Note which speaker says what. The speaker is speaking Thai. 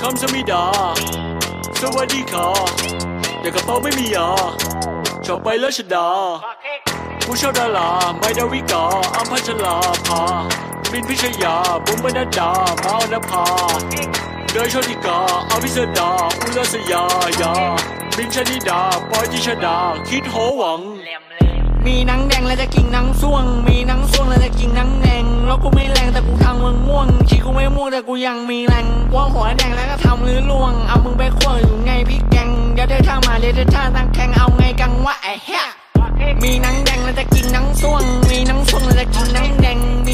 Speaker 1: ำสมิดาสวัสดีค่ะแต่กระเป๋าไม่มียาชอบไปแล้วชดาผู้ชอบดาราไม่ดาวิกาอัมพัชราภาบินพิชยาบุ๋มบรรดามาอนภาเดยโชติกาอภิสดาอุลสยายาบินชนิดาปอยจิชดาคิดโหวัง
Speaker 2: มีหนังแดงแล้วจะกินหนังส่วงมีหนังส่วงแล้วจะกินหนังแดงแล้วกูไม่แรงแต่กูทำมึงม่วงชีกูไม่ม่วงแต่กูยังมีแรงว่าหัวแดงแล้วก็ทำหรือล่วงเอามึงไปขั้วอยู่ไงพี่แกงเดี๋ยวเธอท่ามาเดี๋ยวเธอท่าตั้งแข่งเอาไงกังวะไอ้เหี้ยมีหนังแดงแล้วจะกินหนังส่วงมีหนังส่วงแล้วจะกินหนังแดง